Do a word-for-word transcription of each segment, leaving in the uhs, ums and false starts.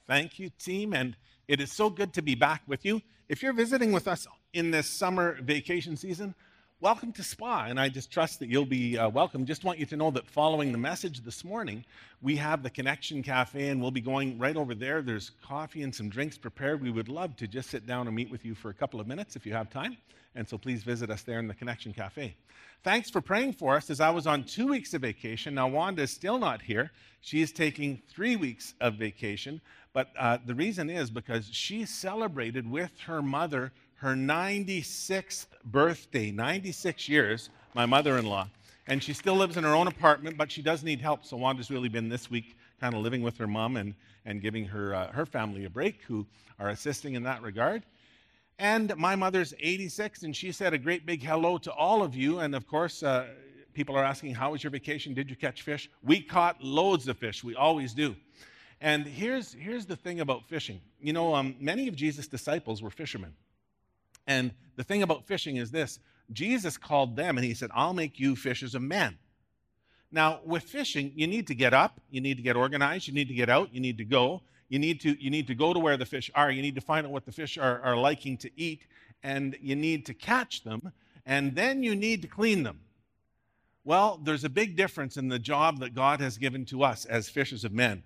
Thank you, team, and it is so good to be back with you. If you're visiting with us in this summer vacation season, welcome to Spa, and I just trust that you'll be uh, welcome. Just want you to know that following the message this morning, we have the Connection Cafe, and we'll be going right over there. There's coffee and some drinks prepared. We would love to just sit down and meet with you for a couple of minutes if you have time, and so please visit us there in the Connection Cafe. Thanks for praying for us as I was on two weeks of vacation. Now, Wanda is still not here. She is taking three weeks of vacation. But uh, the reason is because she celebrated with her mother her ninety-sixth birthday, ninety-six years, my mother-in-law. And she still lives in her own apartment, but she does need help. So Wanda's really been this week kind of living with her mom and, and giving her, uh, her family a break, who are assisting in that regard. And my mother's eighty-six, and she said a great big hello to all of you. And of course, uh, people are asking, how was your vacation? Did you catch fish? We caught loads of fish. We always do. And here's, here's the thing about fishing. You know, um, many of Jesus' disciples were fishermen. And the thing about fishing is this. Jesus called them and he said, I'll make you fishers of men. Now, with fishing, you need to get up, you need to get organized, you need to get out, you need to go. You need to, you need to go to where the fish are. You need to find out what the fish are, are liking to eat. And you need to catch them. And then you need to clean them. Well, there's a big difference in the job that God has given to us as fishers of men.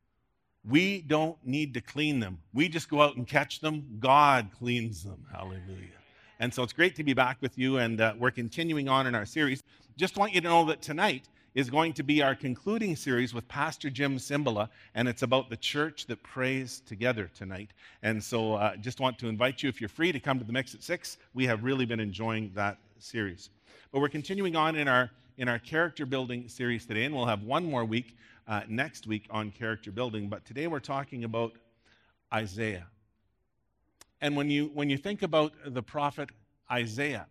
We don't need to clean them. We just go out and catch them. God cleans them. Hallelujah. And so it's great to be back with you, and uh, we're continuing on in our series. Just want you to know that tonight is going to be our concluding series with Pastor Jim Cymbala, and it's about the church that prays together tonight. And so uh, just want to invite you, if you're free, to come to the Mix at six. We have really been enjoying that series. But we're continuing on in our, in our character building series today, and we'll have one more week Uh, next week on character building, but today we're talking about Isaiah. And when you when you think about the prophet Isaiah,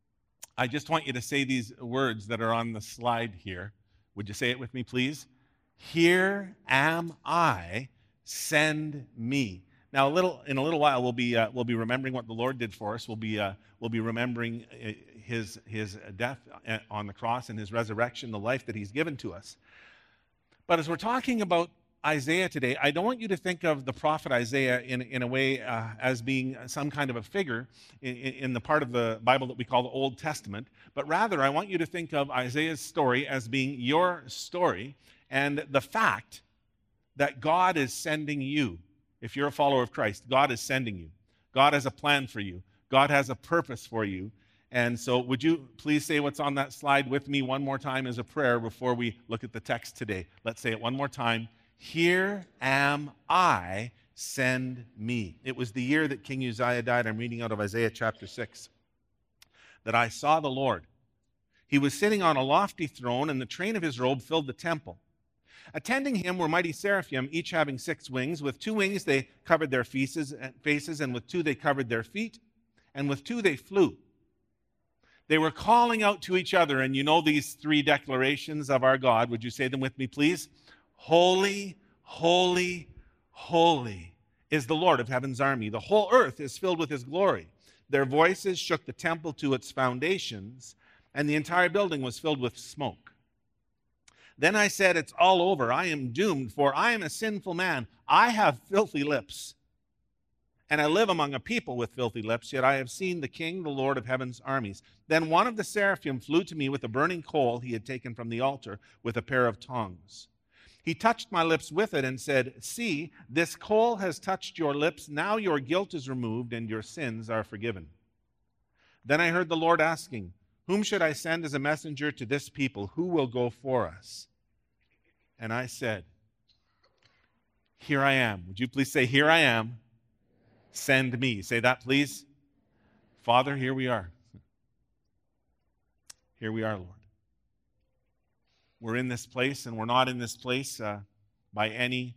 I just want you to say these words that are on the slide here. Would you say it with me, please? Here am I, send me. Now, a little in a little while, we'll be uh, we'll be remembering what the Lord did for us. We'll be uh, we'll be remembering his his death on the cross and his resurrection, the life that he's given to us. But as we're talking about Isaiah today, I don't want you to think of the prophet Isaiah in, in a way uh, as being some kind of a figure in, in the part of the Bible that we call the Old Testament, but rather I want you to think of Isaiah's story as being your story and the fact that God is sending you. If you're a follower of Christ, God is sending you. God has a plan for you. God has a purpose for you. And so would you please say what's on that slide with me one more time as a prayer before we look at the text today. Let's say it one more time. Here am I, send me. It was the year that King Uzziah died. I'm reading out of Isaiah chapter six. That I saw the Lord. He was sitting on a lofty throne, and the train of his robe filled the temple. Attending him were mighty seraphim, each having six wings. With two wings they covered their faces, and with two they covered their feet, and with two they flew. They were calling out to each other, and you know these three declarations of our God. Would you say them with me, please? Holy, holy, holy is the Lord of heaven's army. The whole earth is filled with his glory. Their voices shook the temple to its foundations, and the entire building was filled with smoke. Then I said, it's all over. I am doomed, for I am a sinful man. I have filthy lips, and I live among a people with filthy lips, yet I have seen the King, the Lord of heaven's armies. Then one of the seraphim flew to me with a burning coal he had taken from the altar with a pair of tongs. He touched my lips with it and said, see, this coal has touched your lips. Now your guilt is removed and your sins are forgiven. Then I heard the Lord asking, whom should I send as a messenger to this people? Who will go for us? And I said, here I am. Would you please say, here I am. Send me. Say that, please. Father, here we are. Here we are, Lord. We're in this place, and we're not in this place uh, by any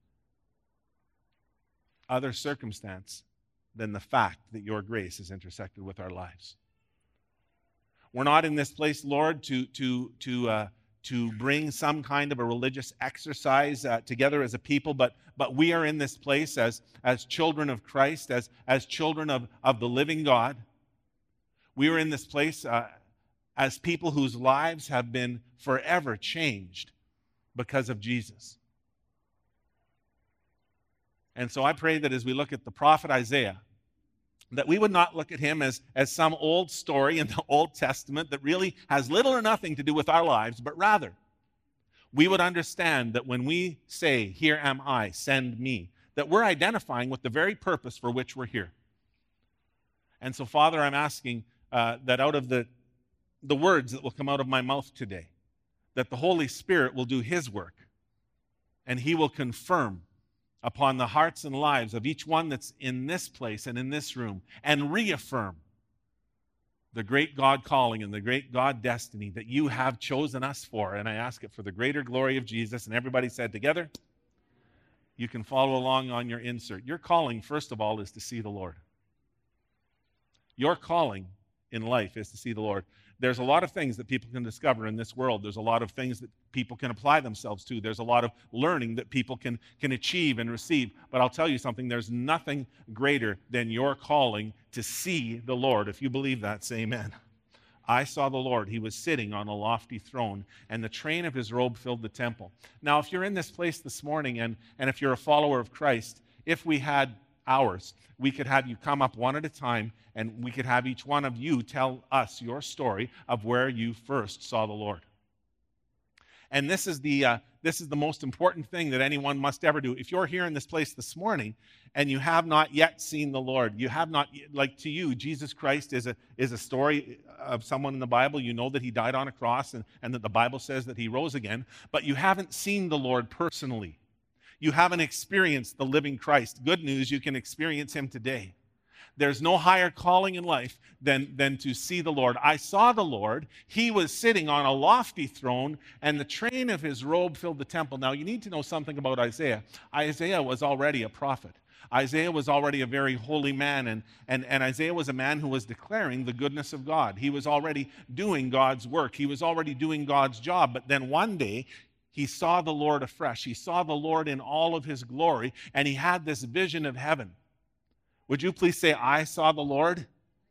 other circumstance than the fact that your grace has intersected with our lives. We're not in this place, Lord, to, to, to, uh, to bring some kind of a religious exercise uh, together as a people, but, but we are in this place as, as children of Christ, as, as children of, of the living God. We are in this place uh, as people whose lives have been forever changed because of Jesus. And so I pray that as we look at the prophet Isaiah, that we would not look at him as, as some old story in the Old Testament that really has little or nothing to do with our lives, but rather we would understand that when we say, "Here am I, send me," that we're identifying with the very purpose for which we're here. And so, Father, I'm asking uh, that out of the, the words that will come out of my mouth today, that the Holy Spirit will do his work, and he will confirm upon the hearts and lives of each one that's in this place and in this room, and reaffirm the great God calling and the great God destiny that you have chosen us for. And I ask it for the greater glory of Jesus. And everybody said together, you can follow along on your insert. Your calling, first of all, is to see the Lord. Your calling in life is to see the Lord. There's a lot of things that people can discover in this world. There's a lot of things that people can apply themselves to. There's a lot of learning that people can, can achieve and receive. But I'll tell you something, there's nothing greater than your calling to see the Lord. If you believe that, say amen. I saw the Lord. He was sitting on a lofty throne, and the train of his robe filled the temple. Now, if you're in this place this morning, and, and if you're a follower of Christ, if we had hours, we could have you come up one at a time, and we could have each one of you tell us your story of where you first saw the Lord. And this is the uh, this is the most important thing that anyone must ever do. If you're here in this place this morning and you have not yet seen the Lord, you have not, like to you, Jesus Christ is a is a story of someone in the Bible. You know that he died on a cross, and, and that the Bible says that he rose again, but you haven't seen the Lord personally. You haven't experienced the living Christ. Good news, you can experience him today. There's no higher calling in life than, than to see the Lord. I saw the Lord. He was sitting on a lofty throne, and the train of his robe filled the temple. Now, you need to know something about Isaiah. Isaiah was already a prophet. Isaiah was already a very holy man, and, and, and Isaiah was a man who was declaring the goodness of God. He was already doing God's work. He was already doing God's job. But then one day, he saw the Lord afresh. He saw the Lord in all of his glory, and he had this vision of heaven. Would you please say, "I saw the Lord"?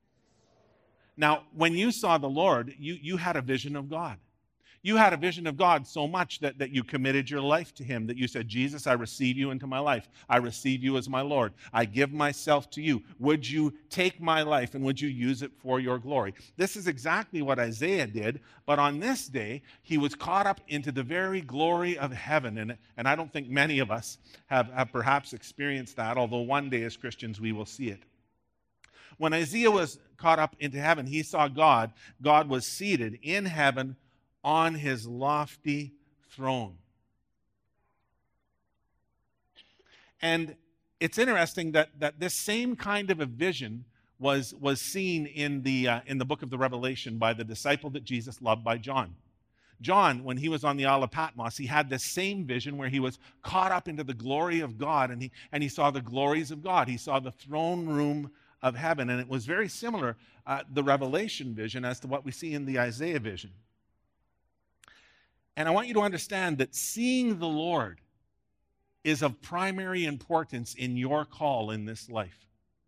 Now, when you saw the Lord, you, you had a vision of God. You had a vision of God so much that, that you committed your life to him, that you said, "Jesus, I receive you into my life. I receive you as my Lord. I give myself to you. Would you take my life and would you use it for your glory?" This is exactly what Isaiah did, but on this day, he was caught up into the very glory of heaven. And, and I don't think many of us have, have perhaps experienced that, although one day as Christians we will see it. When Isaiah was caught up into heaven, he saw God. God was seated in heaven on his lofty throne. And it's interesting that, that this same kind of a vision was, was seen in the, uh, in the book of the Revelation by the disciple that Jesus loved, by John. John, when he was on the Isle of Patmos, he had this same vision where he was caught up into the glory of God, and he, and he saw the glories of God. He saw the throne room of heaven, and it was very similar, uh, the Revelation vision, as to what we see in the Isaiah vision. And I want you to understand that seeing the Lord is of primary importance in your call in this life.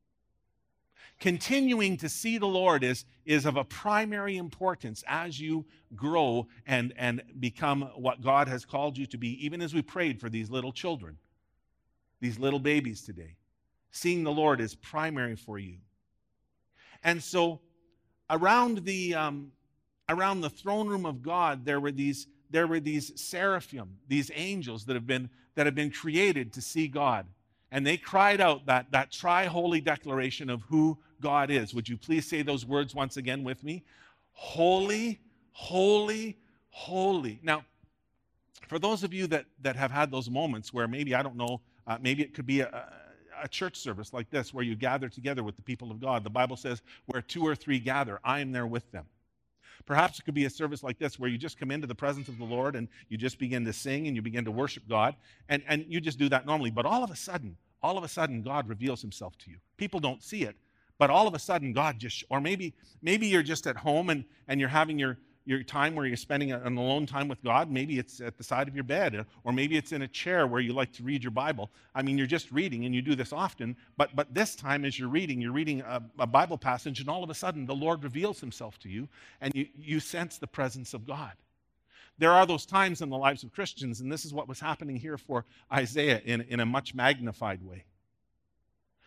Continuing to see the Lord is, is of a primary importance as you grow and, and become what God has called you to be, even as we prayed for these little children, these little babies today. Seeing the Lord is primary for you. And so around the, um, around the throne room of God, there were these There were these seraphim, these angels that have been, that have been created to see God. And they cried out that, that tri-holy declaration of who God is. Would you please say those words once again with me? Holy, holy, holy. Now, for those of you that, that have had those moments where maybe, I don't know, uh, maybe it could be a, a church service like this where you gather together with the people of God. The Bible says, where two or three gather, I am there with them. Perhaps it could be a service like this where you just come into the presence of the Lord and you just begin to sing and you begin to worship God, and, and you just do that normally. But all of a sudden, all of a sudden, God reveals himself to you. People don't see it, but all of a sudden, God just, or maybe maybe you're just at home and, and you're having your, your time where you're spending an alone time with God. Maybe it's at the side of your bed, or maybe it's in a chair where you like to read your Bible. I mean, you're just reading, and you do this often, but, but this time as you're reading, you're reading a, a Bible passage, and all of a sudden the Lord reveals himself to you, and you, you sense the presence of God. There are those times in the lives of Christians, and this is what was happening here for Isaiah in, in a much magnified way.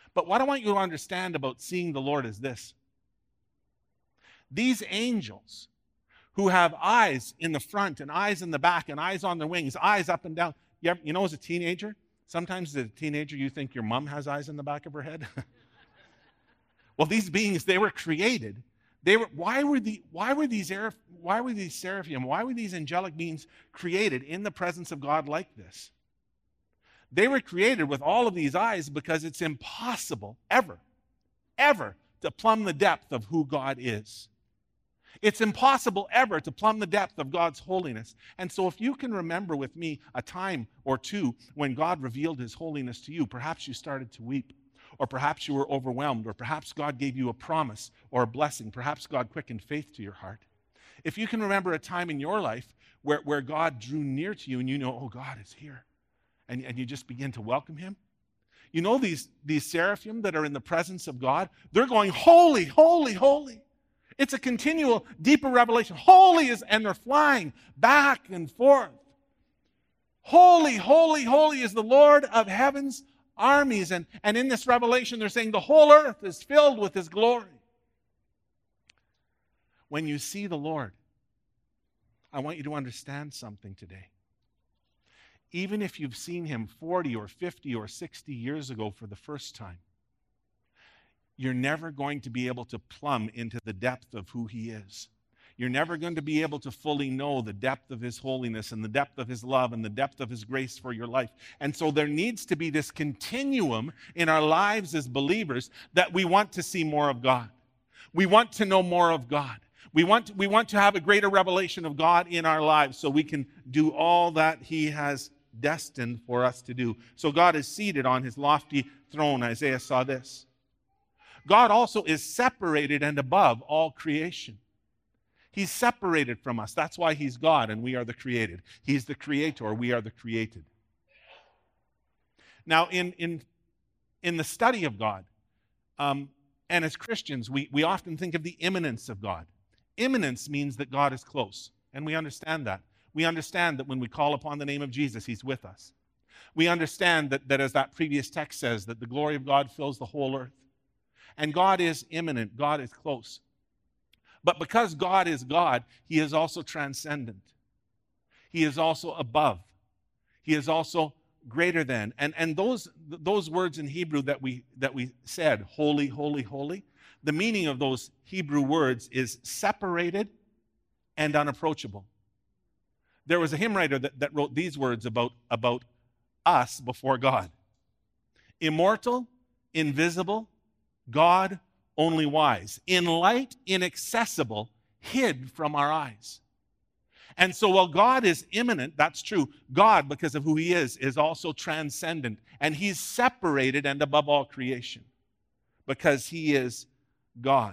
But what I want you to understand about seeing the Lord is this. These angels who have eyes in the front and eyes in the back and eyes on their wings, eyes up and down. You, ever, you know, as a teenager, sometimes as a teenager you think your mom has eyes in the back of her head. Well, these beings, they were created. They were, why were the why were these why were these seraphim, why were these angelic beings created in the presence of God like this? They were created with all of these eyes because it's impossible ever, ever to plumb the depth of who God is. It's impossible ever to plumb the depth of God's holiness. And so if you can remember with me a time or two when God revealed his holiness to you, perhaps you started to weep, or perhaps you were overwhelmed, or perhaps God gave you a promise or a blessing. Perhaps God quickened faith to your heart. If you can remember a time in your life where, where God drew near to you and you know, oh, God is here, and, and you just begin to welcome him. You know these, these seraphim that are in the presence of God, they're going, holy, holy, holy. It's a continual, deeper revelation. Holy is, and they're flying back and forth. Holy, holy, holy is the Lord of heaven's armies. And, and in this revelation, they're saying the whole earth is filled with his glory. When you see the Lord, I want you to understand something today. Even if you've seen him forty or fifty or sixty years ago for the first time, you're never going to be able to plumb into the depth of who he is. You're never going to be able to fully know the depth of his holiness and the depth of his love and the depth of his grace for your life. And so there needs to be this continuum in our lives as believers that we want to see more of God. We want to know more of God. We want, we want to have a greater revelation of God in our lives so we can do all that he has destined for us to do. So God is seated on his lofty throne. Isaiah saw this. God also is separated and above all creation. He's separated from us. That's why he's God and we are the created. He's the creator. We are the created. Now, in, in, in the study of God, um, and as Christians, we, we often think of the immanence of God. Immanence means that God is close, and we understand that. We understand that when we call upon the name of Jesus, he's with us. We understand that, that as that previous text says, that the glory of God fills the whole earth. And God is immanent. God is close. But because God is God, he is also transcendent. He is also above. He is also greater than. And, and those, those words in Hebrew that we, that we said, holy, holy, holy, the meaning of those Hebrew words is separated and unapproachable. There was a hymn writer that, that wrote these words about, about us before God. Immortal, invisible, God only wise, in light inaccessible, hid from our eyes. And so while God is immanent, that's true, God, because of who he is, is also transcendent. And he's separated and above all creation because he is God.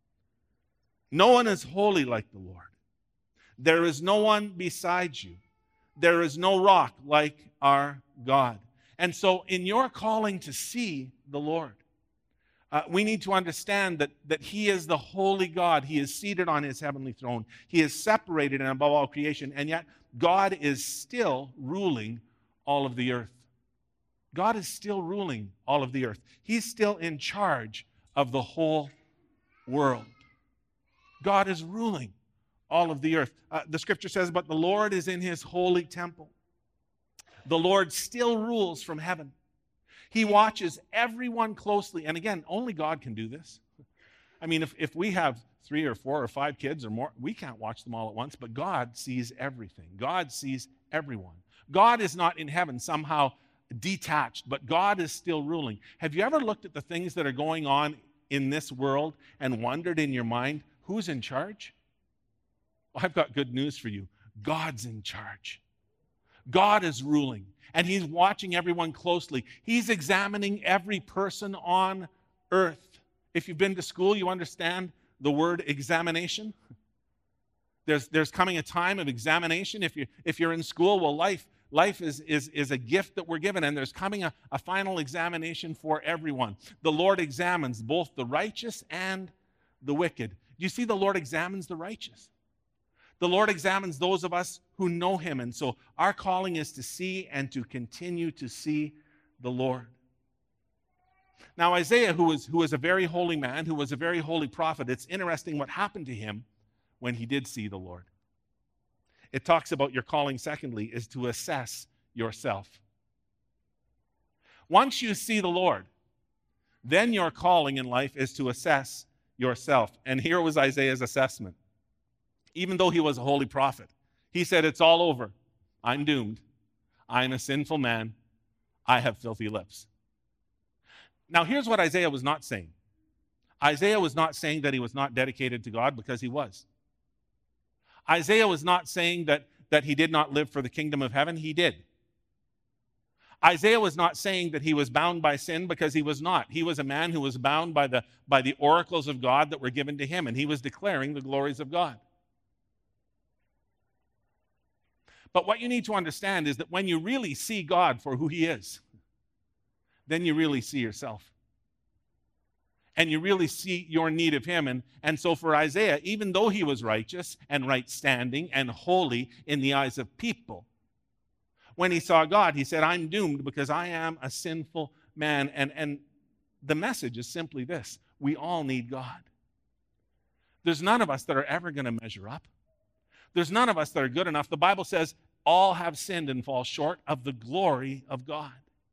No one is holy like the Lord. There is no one beside you. There is no rock like our God. And so in your calling to see the Lord, Uh, we need to understand that, that he is the holy God. He is seated on his heavenly throne. He is separated and above all creation, and yet God is still ruling all of the earth. God is still ruling all of the earth. He's still in charge of the whole world. God is ruling all of the earth. Uh, the scripture says, but the Lord is in his holy temple. The Lord still rules from heaven. He watches everyone closely. And again, only God can do this. I mean, if, if we have three or four or five kids or more, we can't watch them all at once, but God sees everything. God sees everyone. God is not in heaven somehow detached, but God is still ruling. Have you ever looked at the things that are going on in this world and wondered in your mind, who's in charge? Well, I've got good news for you. God's in charge. God is ruling. And he's watching everyone closely. He's examining every person on earth. If you've been to school, you understand the word examination. There's, there's coming a time of examination. If, you, if you're in school, well, life, life is, is, is a gift that we're given, and there's coming a, a final examination for everyone. The Lord examines both the righteous and the wicked. You see, the Lord examines the righteous. The Lord examines those of us who know him. And so our calling is to see and to continue to see the Lord. Now, Isaiah, who was, who was a very holy man, who was a very holy prophet, it's interesting what happened to him when he did see the Lord. It talks about your calling, secondly, is to assess yourself. Once you see the Lord, then your calling in life is to assess yourself. And here was Isaiah's assessment. Even though he was a holy prophet, he said, it's all over. I'm doomed. I'm a sinful man. I have filthy lips. Now, here's what Isaiah was not saying. Isaiah was not saying that he was not dedicated to God, because he was. Isaiah was not saying that, that he did not live for the kingdom of heaven. He did. Isaiah was not saying that he was bound by sin, because he was not. He was a man who was bound by the, by the oracles of God that were given to him, and he was declaring the glories of God. But what you need to understand is that when you really see God for who he is, then you really see yourself. And you really see your need of him. And, and so for Isaiah, even though he was righteous and right standing and holy in the eyes of people, when he saw God, he said, I'm doomed because I am a sinful man. And, and the message is simply this: we all need God. There's none of us that are ever going to measure up. There's none of us that are good enough. The Bible says all have sinned and fall short of the glory of God.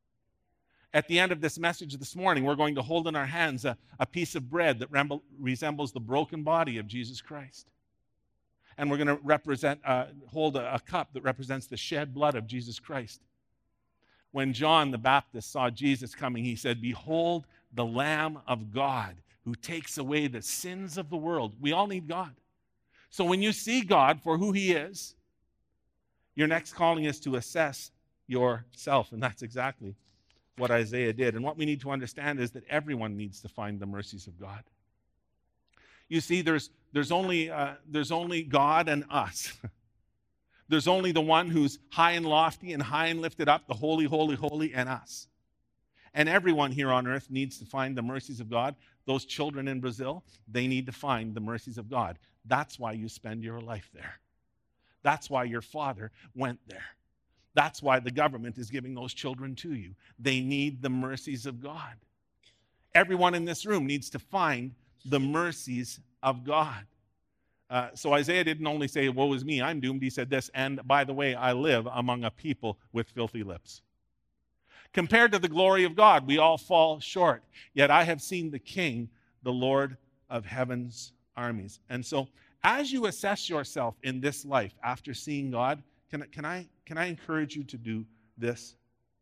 At the end of this message this morning, we're going to hold in our hands a, a piece of bread that remble, resembles the broken body of Jesus Christ. And we're going to represent, uh, hold a, a cup that represents the shed blood of Jesus Christ. When John the Baptist saw Jesus coming, he said, behold the Lamb of God who takes away the sins of the world. We all need God. So when you see God for who he is, your next calling is to assess yourself. And that's exactly what Isaiah did. And what we need to understand is that everyone needs to find the mercies of God. You see, there's, there's, only, uh, there's only God and us. There's only the one who's high and lofty and high and lifted up, the holy, holy, holy, and us. And everyone here on earth needs to find the mercies of God. Those children in Brazil, they need to find the mercies of God. That's why you spend your life there. That's why your father went there. That's why the government is giving those children to you. They need the mercies of God. Everyone in this room needs to find the mercies of God. Uh, so Isaiah didn't only say, woe is me, I'm doomed. He said this, and by the way, I live among a people with filthy lips. Compared to the glory of God, we all fall short. Yet I have seen the King, the Lord of heaven's armies. And so as you assess yourself in this life after seeing God, can, can, I, can I encourage you to do this?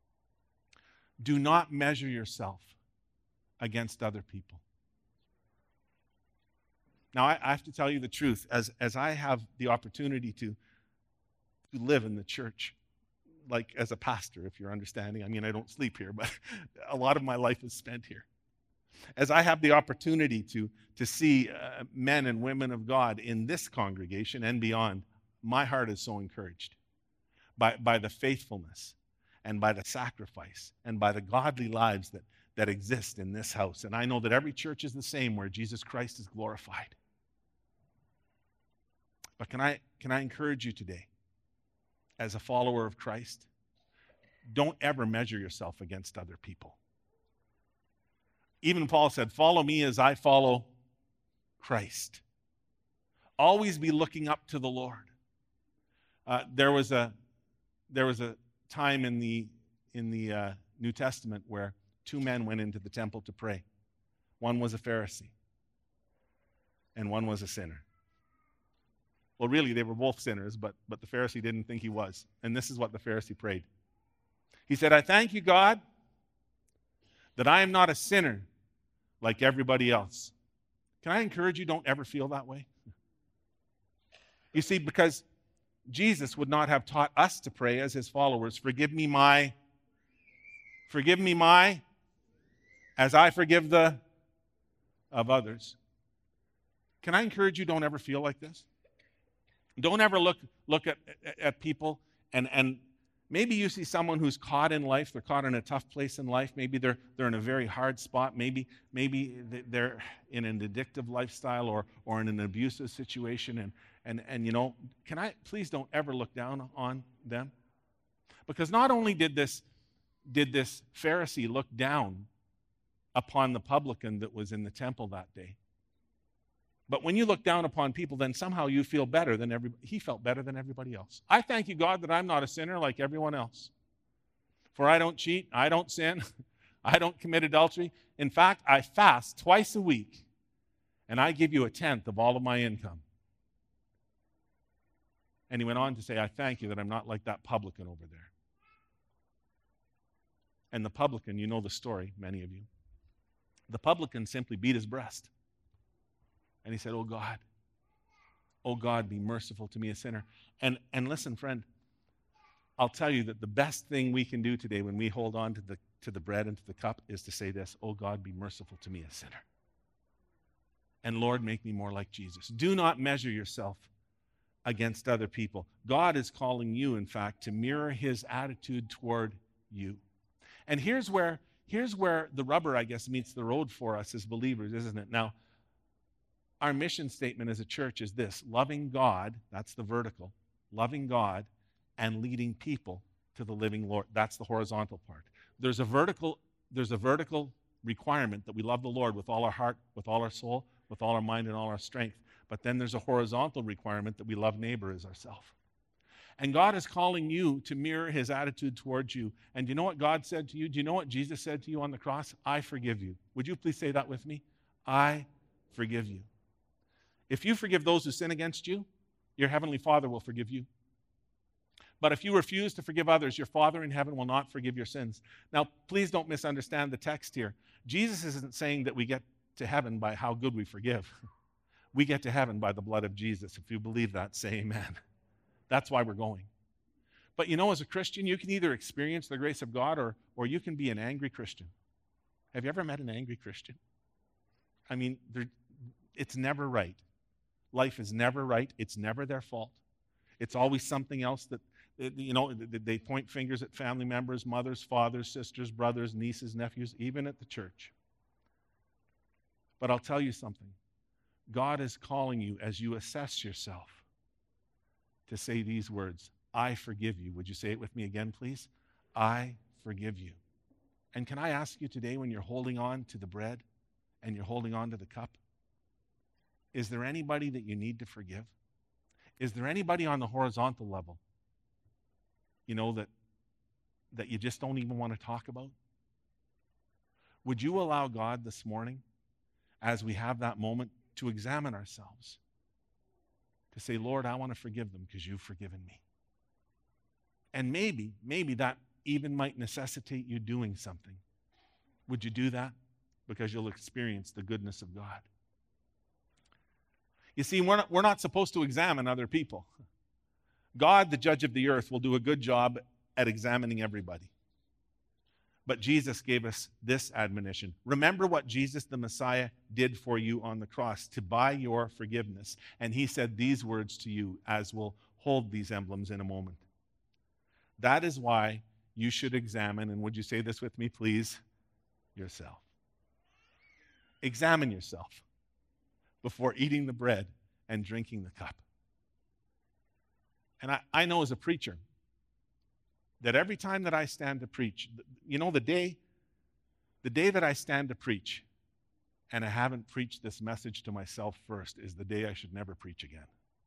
Do not measure yourself against other people. Now, I, I have to tell you the truth. As, as I have the opportunity to, to live in the church, like as a pastor, if you're understanding. I mean, I don't sleep here, but a lot of my life is spent here. As I have the opportunity to, to see uh, men and women of God in this congregation and beyond, my heart is so encouraged by, by the faithfulness and by the sacrifice and by the godly lives that, that exist in this house. And I know that every church is the same where Jesus Christ is glorified. But can I, can I encourage you today, as a follower of Christ, don't ever measure yourself against other people. Even Paul said, follow me as I follow Christ. Always be looking up to the Lord. Uh, there was a there was a time in the in the uh, New Testament where two men went into the temple to pray. One was a Pharisee, and one was a sinner. Well, really, they were both sinners, but, but the Pharisee didn't think he was. And this is what the Pharisee prayed. He said, I thank you, God, that I am not a sinner like everybody else. Can I encourage you, don't ever feel that way? You see, because Jesus would not have taught us to pray as his followers, forgive me my, forgive me my, as I forgive the of others. Can I encourage you, don't ever feel like this? Don't ever look look at, at people and, and maybe you see someone who's caught in life, they're caught in a tough place in life, maybe they're they're in a very hard spot, maybe maybe they're in an addictive lifestyle or or in an abusive situation, and and and you know, can I please don't ever look down on them? Because not only did this did this Pharisee look down upon the publican that was in the temple that day. But when you look down upon people, then somehow you feel better than everybody. He felt better than everybody else. I thank you, God, that I'm not a sinner like everyone else. For I don't cheat, I don't sin, I don't commit adultery. In fact, I fast twice a week, and I give you a tenth of all of my income. And he went on to say, I thank you that I'm not like that publican over there. And the publican, you know the story, many of you. The publican simply beat his breast. And he said, oh God, oh God, be merciful to me, a sinner. And, and listen, friend, I'll tell you that the best thing we can do today when we hold on to the, to the bread and to the cup is to say this, oh God, be merciful to me, a sinner. And Lord, make me more like Jesus. Do not measure yourself against other people. God is calling you, in fact, to mirror his attitude toward you. And here's where, here's where the rubber, I guess, meets the road for us as believers, isn't it? Now, our mission statement as a church is this: loving God, that's the vertical, loving God and leading people to the living Lord. That's the horizontal part. There's a vertical, there's a vertical requirement that we love the Lord with all our heart, with all our soul, with all our mind and all our strength. But then there's a horizontal requirement that we love neighbor as ourselves. And God is calling you to mirror his attitude towards you. And do you know what God said to you? Do you know what Jesus said to you on the cross? I forgive you. Would you please say that with me? I forgive you. If you forgive those who sin against you, your heavenly Father will forgive you. But if you refuse to forgive others, your Father in heaven will not forgive your sins. Now, please don't misunderstand the text here. Jesus isn't saying that we get to heaven by how good we forgive. We get to heaven by the blood of Jesus. If you believe that, say amen. That's why we're going. But you know, as a Christian, you can either experience the grace of God or, or you can be an angry Christian. Have you ever met an angry Christian? I mean, it's never right. Life is never right. It's never their fault. It's always something else that, you know, they point fingers at family members, mothers, fathers, sisters, brothers, nieces, nephews, even at the church. But I'll tell you something. God is calling you as you assess yourself to say these words, I forgive you. Would you say it with me again, please? I forgive you. And can I ask you today, when you're holding on to the bread and you're holding on to the cup, is there anybody that you need to forgive? Is there anybody on the horizontal level, you know, that, that you just don't even want to talk about? Would you allow God this morning, as we have that moment, to examine ourselves, to say, Lord, I want to forgive them because you've forgiven me. And maybe, maybe that even might necessitate you doing something. Would you do that? Because you'll experience the goodness of God. You see, we're not, we're not supposed to examine other people. God, the judge of the earth, will do a good job at examining everybody. But Jesus gave us this admonition. Remember what Jesus the Messiah did for you on the cross to buy your forgiveness. And he said these words to you, as we'll hold these emblems in a moment. That is why you should examine, and would you say this with me, please, yourself. Examine yourself before eating the bread and drinking the cup. And I, I know as a preacher, that every time that I stand to preach, you know, the day, the day that I stand to preach and I haven't preached this message to myself first is the day I should never preach again.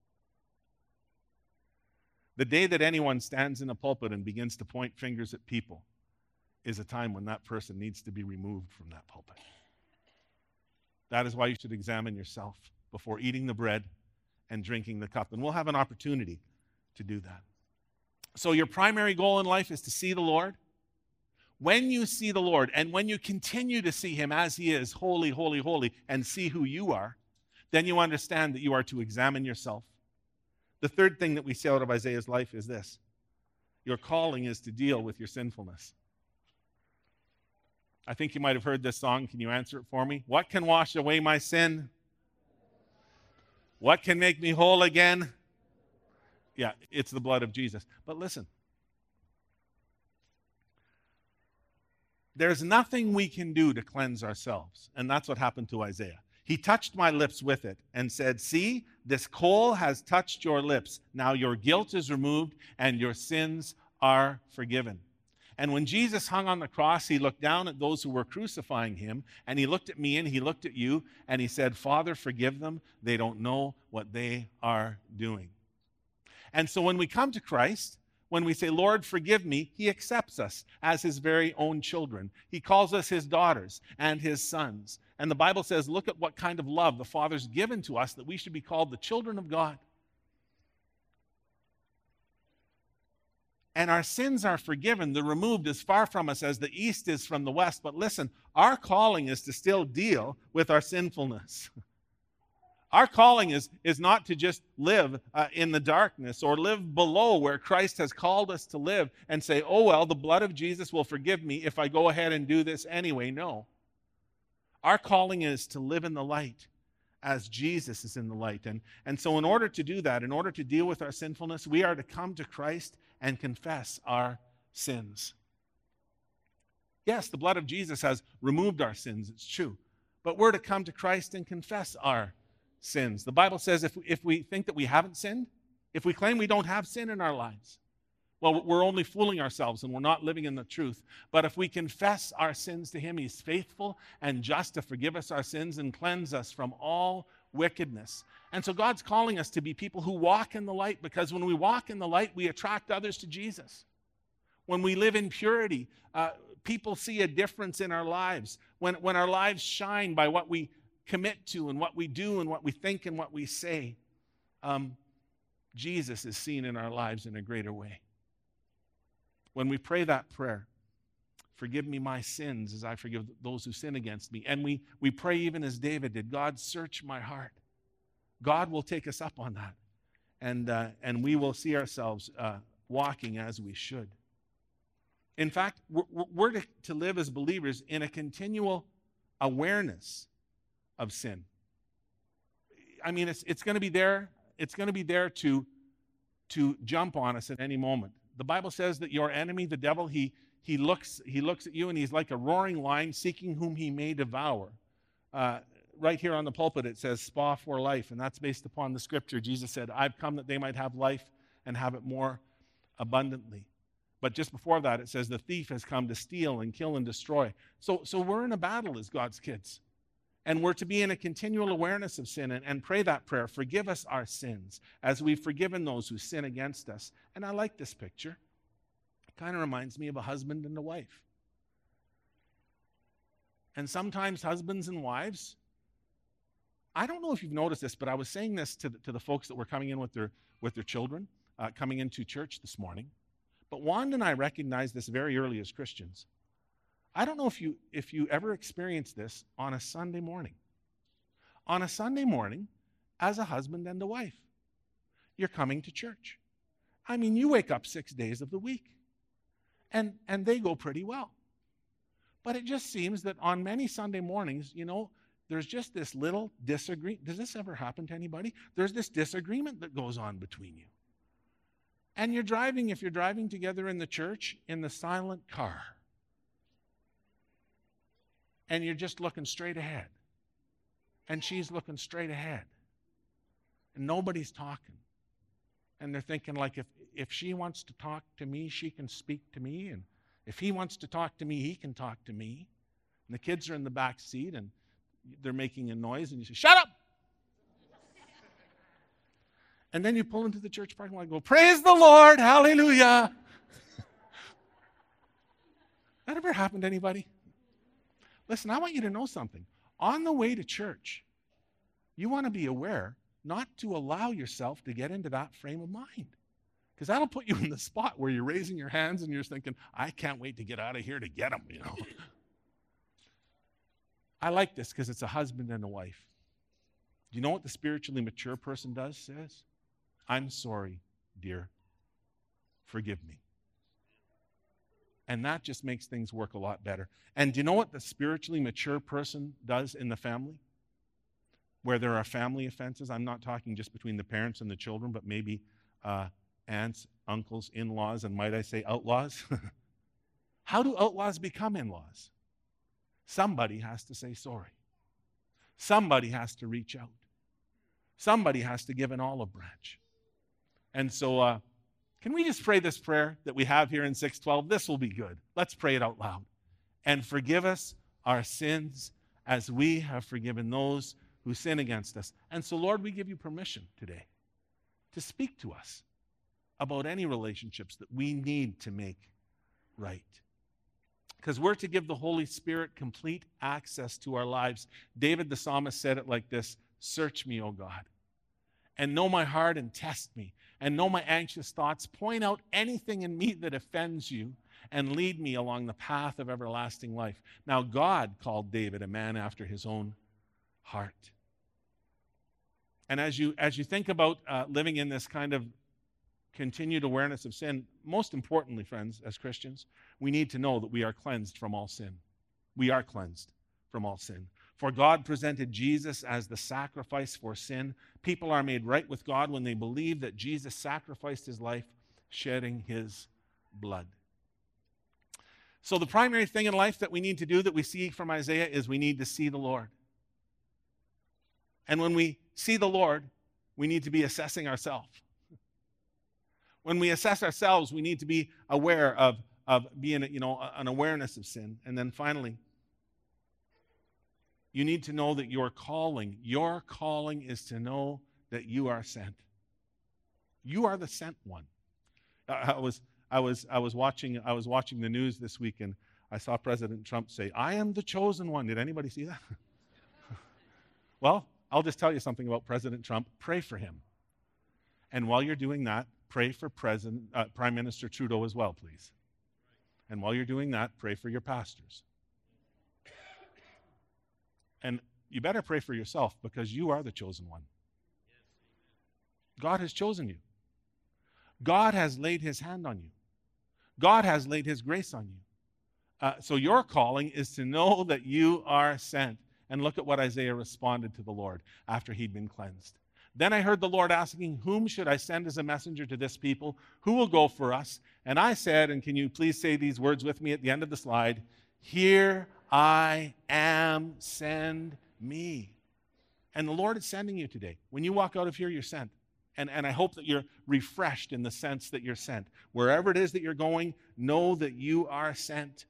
The day that anyone stands in a pulpit and begins to point fingers at people is a time when that person needs to be removed from that pulpit. That is why you should examine yourself before eating the bread and drinking the cup. And we'll have an opportunity to do that. So your primary goal in life is to see the Lord. When you see the Lord and when you continue to see him as he is, holy, holy, holy, and see who you are, then you understand that you are to examine yourself. The third thing that we see out of Isaiah's life is this. Your calling is to deal with your sinfulness. I think you might have heard this song. Can you answer it for me? What can wash away my sin? What can make me whole again? Yeah, it's the blood of Jesus. But listen, there's nothing we can do to cleanse ourselves. And that's what happened to Isaiah. He touched my lips with it and said, see, this coal has touched your lips. Now your guilt is removed and your sins are forgiven. And when Jesus hung on the cross, he looked down at those who were crucifying him, and he looked at me and he looked at you, and he said, Father, forgive them. They don't know what they are doing. And so when we come to Christ, when we say, Lord, forgive me, he accepts us as his very own children. He calls us his daughters and his sons. And the Bible says, look at what kind of love the Father's given to us, that we should be called the children of God. And our sins are forgiven. They're removed as far from us as the east is from the west. But listen, our calling is to still deal with our sinfulness. Our calling is, is not to just live uh, in the darkness or live below where Christ has called us to live and say, oh, well, the blood of Jesus will forgive me if I go ahead and do this anyway. No. Our calling is to live in the light as Jesus is in the light. And, and so in order to do that, in order to deal with our sinfulness, we are to come to Christ and confess our sins. Yes, the blood of Jesus has removed our sins, it's true. But we're to come to Christ and confess our sins. The Bible says if, if we think that we haven't sinned, if we claim we don't have sin in our lives, well, we're only fooling ourselves and we're not living in the truth. But if we confess our sins to him, he's faithful and just to forgive us our sins and cleanse us from all wickedness. And so God's calling us to be people who walk in the light, because when we walk in the light, we attract others to Jesus. When we live in purity, uh, people see a difference in our lives. When, when our lives shine by what we commit to and what we do and what we think and what we say, um, Jesus is seen in our lives in a greater way. When we pray that prayer, forgive me my sins as I forgive those who sin against me, and we, we pray even as David did, God, search my heart. God will take us up on that, and, uh, and we will see ourselves uh, walking as we should. In fact, we're, we're to, to live as believers in a continual awareness of sin. I mean, it's, it's going to be there. It's going to be there to, to jump on us at any moment. The Bible says that your enemy, the devil, he, he, looks, he looks at you and he's like a roaring lion seeking whom he may devour. Uh, right here on the pulpit it says spa for life, and that's based upon the scripture. Jesus said, I've come that they might have life and have it more abundantly. But just before that it says the thief has come to steal and kill and destroy. So, so we're in a battle as God's kids. And we're to be in a continual awareness of sin and, and pray that prayer. Forgive us our sins as we've forgiven those who sin against us. And I like this picture. It kind of reminds me of a husband and a wife. And sometimes husbands and wives, I don't know if you've noticed this, but I was saying this to the, to the folks that were coming in with their, with their children, uh, coming into church this morning. But Wanda and I recognized this very early as Christians. I don't know if you if you ever experienced this on a Sunday morning. On a Sunday morning, as a husband and a wife, you're coming to church. I mean, you wake up six days of the week, and, and they go pretty well. But it just seems that on many Sunday mornings, you know, there's just this little disagreement. Does this ever happen to anybody? There's this disagreement that goes on between you. And you're driving, if you're driving together in the church, in the silent car. And you're just looking straight ahead. And she's looking straight ahead. And nobody's talking. And they're thinking, like, if, if she wants to talk to me, she can speak to me. And if he wants to talk to me, he can talk to me. And the kids are in the back seat, and they're making a noise, and you say, shut up! And then you pull into the church parking lot and go, praise the Lord, hallelujah! That ever happened to anybody? Listen, I want you to know something. On the way to church, you want to be aware not to allow yourself to get into that frame of mind. Because that'll put you in the spot where you're raising your hands and you're thinking, I can't wait to get out of here to get them, you know. I like this because it's a husband and a wife. Do you know what the spiritually mature person does, says? I'm sorry, dear. Forgive me. And that just makes things work a lot better. And do you know what the spiritually mature person does in the family? Where there are family offenses, I'm not talking just between the parents and the children, but maybe uh, aunts, uncles, in-laws, and might I say outlaws? How do outlaws become in-laws? Somebody has to say sorry. Somebody has to reach out. Somebody has to give an olive branch. And so uh, Can we just pray this prayer that we have here in six twelve? This will be good. Let's pray it out loud. And forgive us our sins as we have forgiven those who sin against us. And so, Lord, we give you permission today to speak to us about any relationships that we need to make right. Because we're to give the Holy Spirit complete access to our lives. David the psalmist said it like this: search me, O God, and know my heart and test me, and know my anxious thoughts. Point out anything in me that offends you, and lead me along the path of everlasting life. Now, God called David a man after his own heart. And as you, as you think about uh, living in this kind of continued awareness of sin, most importantly, friends, as Christians, we need to know that we are cleansed from all sin. We are cleansed from all sin. For God presented Jesus as the sacrifice for sin. People are made right with God when they believe that Jesus sacrificed his life, shedding his blood. So the primary thing in life that we need to do, that we see from Isaiah, is we need to see the Lord. And when we see the Lord, we need to be assessing ourselves. When we assess ourselves, we need to be aware of, of being, you know, an awareness of sin. And then finally, you need to know that your calling, your calling is to know that you are sent. You are the sent one. I, I was I was I was watching I was watching the news this week, and I saw President Trump say, "I am the chosen one." Did anybody see that? Well, I'll just tell you something about President Trump. Pray for him. And while you're doing that, pray for President uh, Prime Minister Trudeau as well, please. And while you're doing that, pray for your pastors. And you better pray for yourself, because you are the chosen one. God has chosen you. God has laid his hand on you. God has laid his grace on you. Uh, so your calling is to know that you are sent. And look at what Isaiah responded to the Lord after he'd been cleansed. Then I heard the Lord asking, "Whom should I send as a messenger to this people? Who will go for us?" And I said, and can you please say these words with me at the end of the slide? "Here I am, send me." And the Lord is sending you today. When you walk out of here, you're sent. And, and I hope that you're refreshed in the sense that you're sent. Wherever it is that you're going, know that you are sent.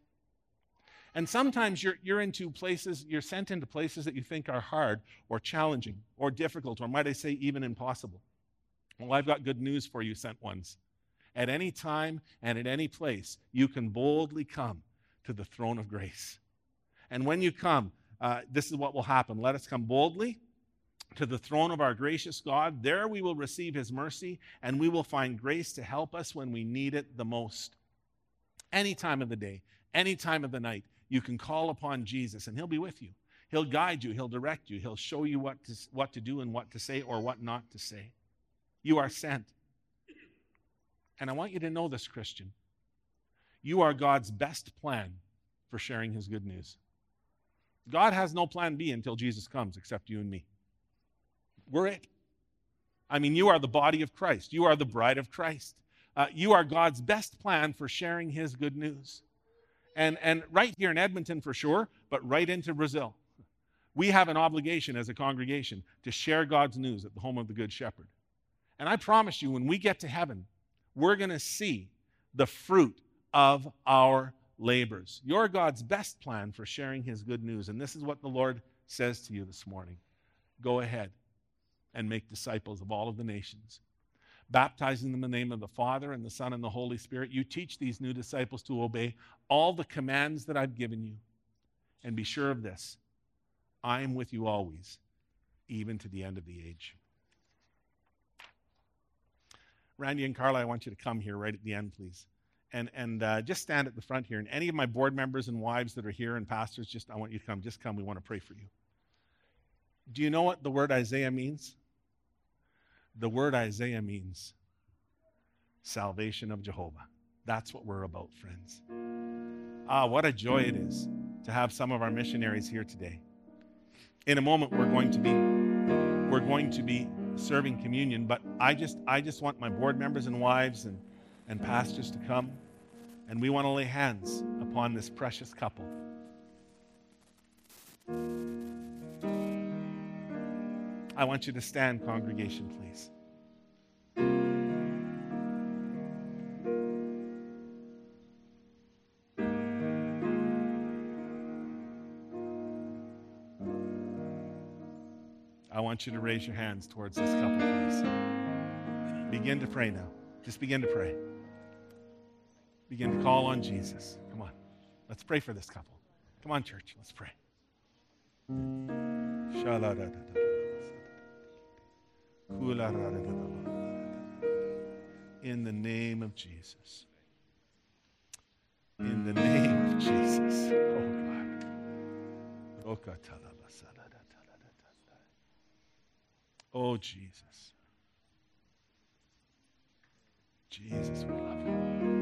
And sometimes you're, you're into places, you're sent into places that you think are hard or challenging or difficult, or might I say even impossible. Well, I've got good news for you, sent ones. At any time and at any place, you can boldly come to the throne of grace. And when you come, uh, this is what will happen. Let us come boldly to the throne of our gracious God. There we will receive his mercy, and we will find grace to help us when we need it the most. Any time of the day, any time of the night, you can call upon Jesus, and he'll be with you. He'll guide you. He'll direct you. He'll show you what to, what to do and what to say or what not to say. You are sent. And I want you to know this, Christian. You are God's best plan for sharing his good news. God has no plan B until Jesus comes, except you and me. We're it. I mean, you are the body of Christ. You are the bride of Christ. Uh, you are God's best plan for sharing his good news. And, and right here in Edmonton for sure, but right into Brazil. We have an obligation as a congregation to share God's news at the home of the Good Shepherd. And I promise you, when we get to heaven, we're going to see the fruit of our labors. You're God's best plan for sharing his good news. And this is what the Lord says to you this morning. Go ahead and make disciples of all of the nations, baptizing them in the name of the Father and the Son and the Holy Spirit. You teach these new disciples to obey all the commands that I've given you. And be sure of this: I am with you always, even to the end of the age. Randy and Carla, I want you to come here right at the end, please. And, and uh, just stand at the front here. And any of my board members and wives that are here and pastors, just I want you to come. Just come. We want to pray for you. Do you know what the word Isaiah means? The word Isaiah means salvation of Jehovah. That's what we're about, friends. Ah, what a joy it is to have some of our missionaries here today. In a moment, we're going to be we're going to be serving communion, but I just I just want my board members and wives and, and pastors to come, and we want to lay hands upon this precious couple. I want you to stand, congregation, please. I want you to raise your hands towards this couple, please. Begin to pray now. Just begin to pray. Begin to call on Jesus. Come on. Let's pray for this couple. Come on, church. Let's pray. In the name of Jesus. In the name of Jesus. Oh, God. Oh, Jesus. Jesus, we love you.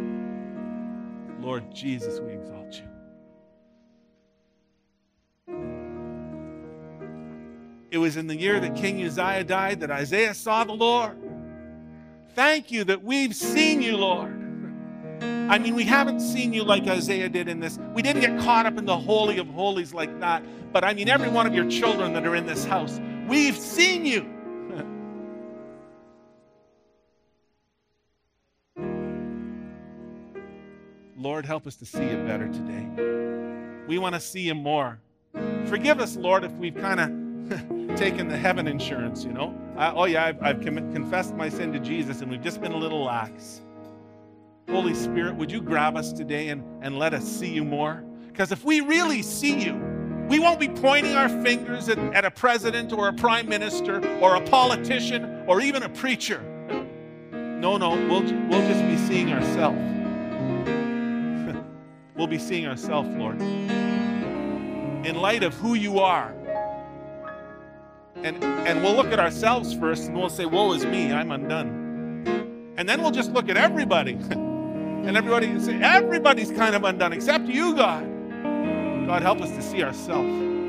Lord Jesus, we exalt you. It was in the year that King Uzziah died that Isaiah saw the Lord. Thank you that we've seen you, Lord. I mean, we haven't seen you like Isaiah did in this. We didn't get caught up in the Holy of Holies like that. But I mean, every one of your children that are in this house, we've seen you. Lord, help us to see it better today. We want to see you more. Forgive us, Lord, if we've kind of taken the heaven insurance, you know. I, oh, yeah, I've, I've com- confessed my sin to Jesus, and we've just been a little lax. Holy Spirit, would you grab us today and, and let us see you more? Because if we really see you, we won't be pointing our fingers at, at a president or a prime minister or a politician or even a preacher. No, no, we'll, we'll just be seeing ourselves. We'll be seeing ourselves, Lord, in light of who you are. And, and we'll look at ourselves first and we'll say, woe is me, I'm undone. And then we'll just look at everybody. And everybody will say, everybody's kind of undone except you, God. God, help us to see ourselves.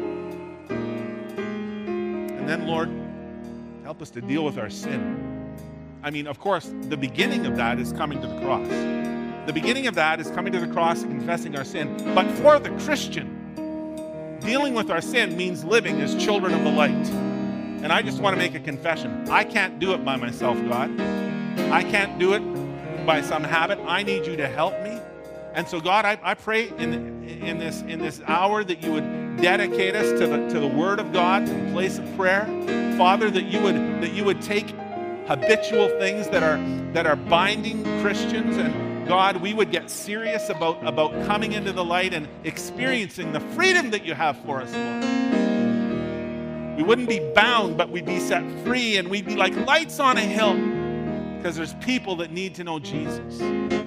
And then, Lord, help us to deal with our sin. I mean, of course, the beginning of that is coming to the cross. The beginning of that is coming to the cross and confessing our sin. But for the Christian, dealing with our sin means living as children of the light. And I just want to make a confession. I can't do it by myself, God. I can't do it by some habit. I need you to help me. And so, God, I, I pray in, in, this, in this hour that you would dedicate us to the, to the Word of God, to the place of prayer. Father, that you would, that you would take habitual things that are, that are binding Christians, and God, we would get serious about, about coming into the light and experiencing the freedom that you have for us, Lord. We wouldn't be bound, but we'd be set free, and we'd be like lights on a hill because there's people that need to know Jesus.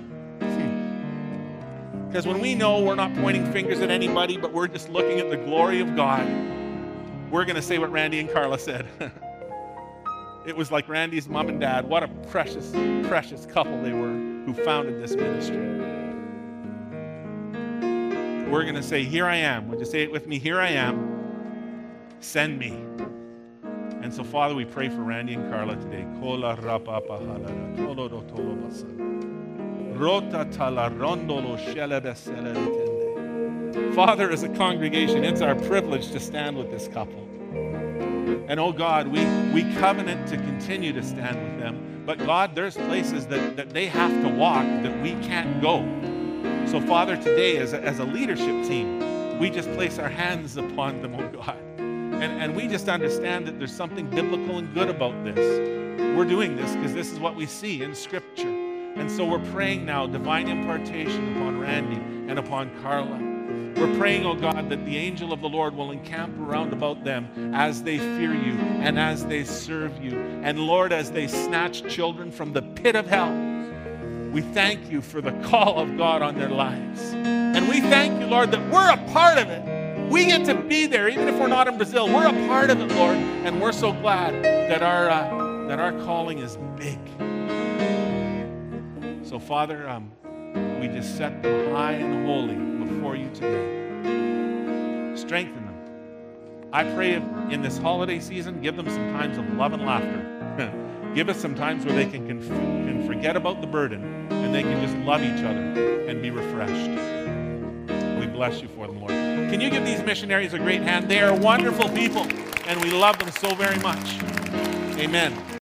Because when we know we're not pointing fingers at anybody, but we're just looking at the glory of God, we're going to say what Randy and Carla said. It was like Randy's mom and dad. What a precious, precious couple they were who founded this ministry. We're going to say, here I am. Would you say it with me? Here I am. Send me. And so, Father, we pray for Randy and Carla today. Father, as a congregation, it's our privilege to stand with this couple. And oh God, we, we covenant to continue to stand with them. But God, there's places that, that they have to walk that we can't go. So Father, today as a, as a leadership team, we just place our hands upon them, oh God. And, and we just understand that there's something biblical and good about this. We're doing this because this is what we see in Scripture. And so we're praying now divine impartation upon Randy and upon Carla. We're praying, oh God, that the angel of the Lord will encamp around about them as they fear you and as they serve you. And Lord, as they snatch children from the pit of hell, we thank you for the call of God on their lives. And we thank you, Lord, that we're a part of it. We get to be there, even if we're not in Brazil. We're a part of it, Lord. And we're so glad that our, uh, that our calling is big. So, Father, um, we just set them high and holy before you today. Strengthen them. I pray in this holiday season, give them some times of love and laughter. Give us some times where they can, conf- can forget about the burden and they can just love each other and be refreshed. We bless you for them, Lord. Can you give these missionaries a great hand? They are wonderful people and we love them so very much. Amen.